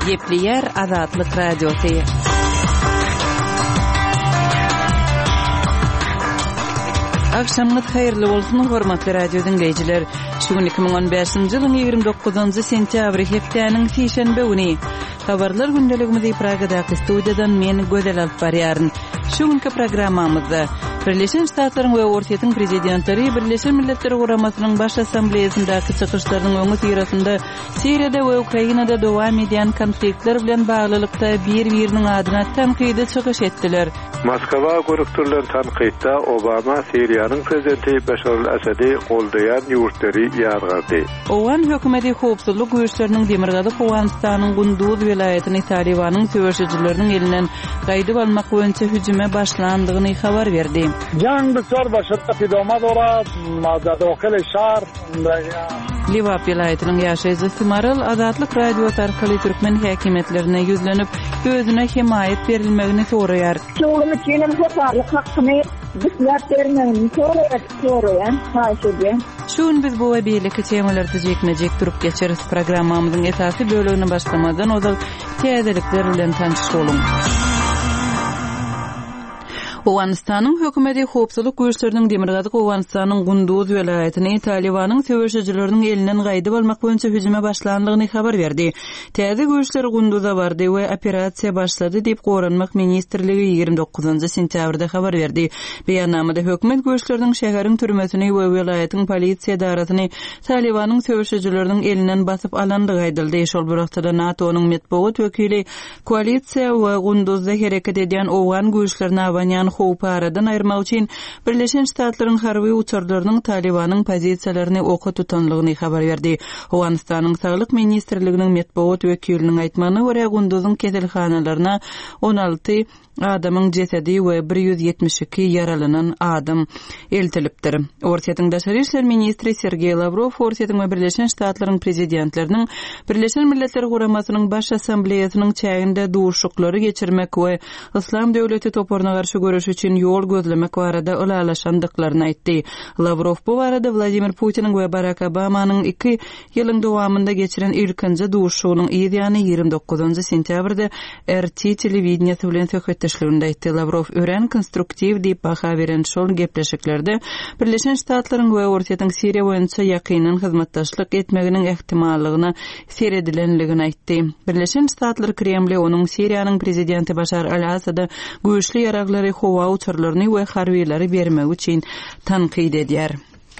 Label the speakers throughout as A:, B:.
A: Gepleyer Azatlyk Radiosu. Akşamınız hayırlı bolsun hormatly radio dinleyijiler. Şu gün 2015-nji ýylyň 29-njy sentýabr hepdeniň şeýşembe güni. Habarlar gündeligimizi Pragadaky studiýadan men Gözel alyp barýaryn. Şu günkü programmamyzda Birleşen Ştatlaryň we Ortaýa prezidentleri Birleşen Milletler Guramasynyň baş assambleýasyndaky çykyşlaryň öňü ýerinde Siriýada we Ukrainada dowam edýän konfliktler bilen baglylykda bir-biriniň adyna tanqydy çykyş etdiler.
B: Moskwa görükdirilen tanqytda Obama Siriýanyň prezidenti Beşar el-Asady goldaýan ýurtları ýargardy.
A: Owan hökümeti howpsuzlyk güýçleriniň Demirgady Owganistanyň Gunduz vilayatyny Talibanyň söwüşçileriniň elinden gaýdyp almak boýunça hüjüme başlandygyny habar berdi.
C: جنگ بسیار با شدت ادامه دارد در داخل شهر.
A: Livap vilayatynyň ýaşaýjy Simaril Azatlyk radio tarkaly türkmen häkimetlerine ýüzlenip özüne himayet berilmegini soraýar.
D: Şoňmy kelim hoparlyk hakyny bizler bermegini soraýar.
A: Şun biz bu we beýleki temalarda jekmejek durup geçeriz. Programmamyzyň esasy bölügini başlamadan ozal täzelikler bilen tanışyş bolun. Owganistanyň hökümeti howpsuzlyk güýçleriniň Demirgady Owganistanyň Gunduz vilayatyny Talibanyň söwüşçileriniň elinden gaýdyp almak boýunça hüjüme başlandygyny habar berdi. Täze güýçler Gunduzda bardy we operasiýa başlady diýip Goranmak ministrligi 29-njy sentýabrda habar berdi. Beýannamada hökümet güýçleriniň şäheriň türmesini we vilayatyň polisiýa daratyny Talibanyň söwüşçileriniň elinden basyp alandygy aýdyldy. Şol wagtda NATO-nyň medeniýet wekili koalisiýa we Gunduzda hereket edýän Owgan güýçlerini abanýan howp aradan aýyrmak üçin Birleşen Ştatlaryň harby uçurlarynyň Talibanyň pozisiýalaryny oka tutanlygyny habar berdi. Owganistanyň saglyk ministrliginiň medeniýet wekiliniň aýtmagyna görä Gunduzyň keselhanalaryna 16 adamyň jesedi we 172 yaralanan adam eltilipdir. Ortaýa daşary işler ministri Sergey Lavrov Ortaýa we Birleşen Ştatlaryň prezidentleriniň Birleşen Milletler Guramasynyň baş assambleýasynyň çäginde duşuklary geçirmek we İslam döwleti toporuna garşy görüş üçin ýol gözlemek barada ulalaşandyklaryny aýtdy. Lavrov bu barada Vladimir Putiniň we Barack Obamanyň 2 ýylyň dowamynda geçiren ilkinji duşugynyň ýyly 29-njy sentýabrda RT telewizionyasy bilen söhbetdeşliginde aýtdy. Lavrov ören konstruktiv diýip baha beren şol gepleşiklerde Birleşen Ştatlaryň we Ortaýa Siriýa boýunça ýakynyn hyzmatdaşlyk etmeginiň ähtimallygyna seredilenligini aýtdy. Birleşen Ştatlar Kremli onuň Siriýanyň prezidenti Beşar el-Asady güýçli ýaraklary howa uçurlaryny we harbiýlary bermek üçin tanqyd edýär.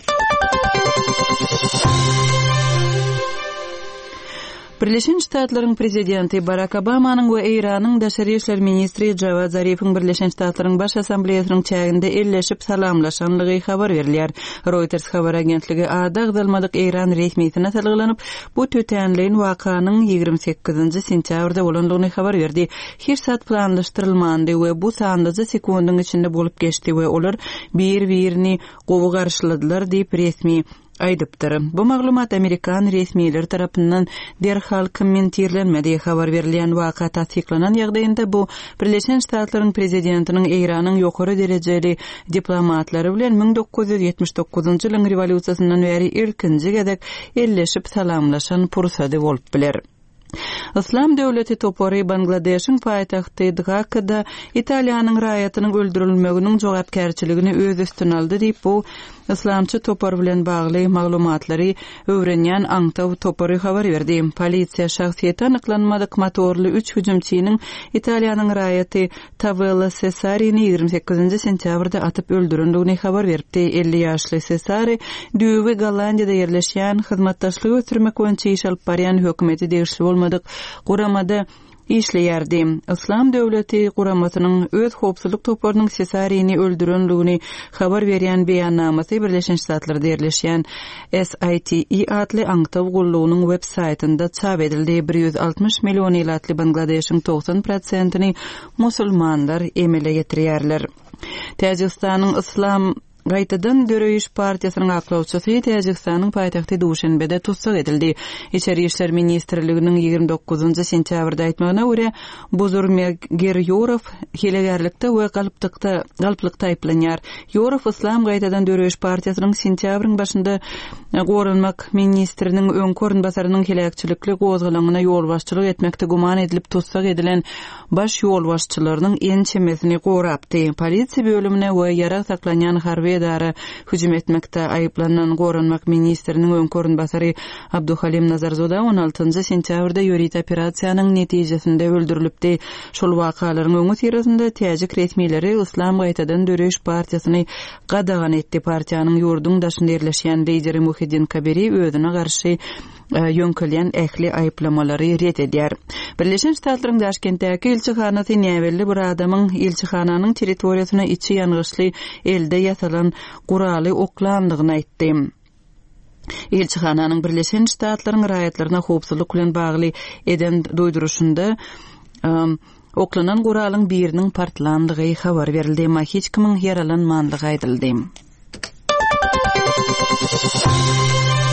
A: Birleşen Ştatlaryň prezidenti Barack Obamanyň we Iranyň daşary işler ministri Javad Zarifiň Birleşen Ştatlaryň baş assambleýasynyň çäginde elleşip salamlaşanlygy habar berilýär. Reuters habar agentligi adagdalmadyk Iran resmiýetine talgylanyp bu tötenliň wakanyň 28-nji sentýabrda bolanlygyny habar berdi. Her saat planlaşdyrylmandy we bu sandyjy sekundyň içinde bolup geçdi we olar bir-birini gowy garşyladylar diýip resmi aýdypdyr. Bu maglumat Amerikan resmiýetleri tarapyndan derhal kommentirlenmedi. Habar berilýän waka tasdiklanan ýagdaýynda bu Birleşen Ştatlaryň prezidentiniň Iranyň ýokary derejeli diplomatlary bilen 1979-njy ýylyň rewolýusiýasyndan beri ilkinji gezek elleşip salamlaşan pursady bolup biler. İslam döwleti topory Bangladeşiň paýtagty Dhakada Italiýanyň raýatynyň öldürilmeginiň jogapkärçiligini öz üstüne aldy diýip bu İslamçy topor bilen bagly maglumatlary öwrenýän Aňtaw topory habar berdi. Polisiýa şahsiýeti anyklanmadyk motorly 3 hüjümçiniň Italiýanyň raýaty Tavella Cesarini 28-nji sentýabrda atyp öldürildigini habar berdi. 50 ýaşly Cesari Düýbi Gollandiýada ýerleşýän hyzmatdaşlygy ötürmek boýunça iş alyp barýan hökümeti degişli bolmadyk Guramada işleýärdi. İslam döwleti Guramasynyň öz howpsuzlyk toporynyň Cesarini öldürenligini habar berýän beýannamasy Birleşen Ştatlarda ýerleşýän SITE adly Aňtaw gullugynyň web saýtynda çap edildi. 160 million ýylatly Bangladeşiň 90%ni musulmanlar emele getirýärler. Täjikistanyň İslam Gaýtadan Döreýiş partiýasynyň aklawçysy Täjikistanyň paýtagty Duşanbede tutsak edildi. İçeri işler ministrliginiň 29 sentýabrda aýtmagyna görä, Buzurmagiryorov hilegerlikde we galplykda aýplanýar. Yorov Islam gaýtadan Döreýiş partiýasynyň sentýabryň başynda Goranmak ministriniň öňkörün basarynyň hilekçilikli gozgalagyna ýolbaşçylyk etmekde guman edilip tutsak edilen baş ýolbaşçylarynyň en çemesini gorapdy. Polisiýa bölümine we ýara saklanýan harby edara hüjüm etmekde aýyplanan Goranmak ministriniň öňkörün basary Abduhalim Nazarzoda 16 sentýabrda ýörit operasiýanyň netijesinde öldürilipdi. Şol wakalaryň öňü tirasynda täjik resmiýetleri Islam gaýtadan Döreýiş partiýasyny gadagan etdi. Partiýanyň ýurdun daşynda ýerleşýän lideri Muhiddin Kabiri özüne garşy ýönkelen ähli aýplamalary ret edýär. Birleşen Ştatlaryň Daşkentdäki elçihanasy näwelli bir adamyň elçihananyň territoriýasyna içi ýangyşly elde ýasalan guraly oklandygyny aýtdy. Elçihananyň Birleşen Ştatlaryň raýatlaryna howpsuzlyk bilen bagly eden doýduruşynda oklanan guralyň biriniň partlandygy habar berildi. Hiç kimiň yaralanmandygy aýdyldy.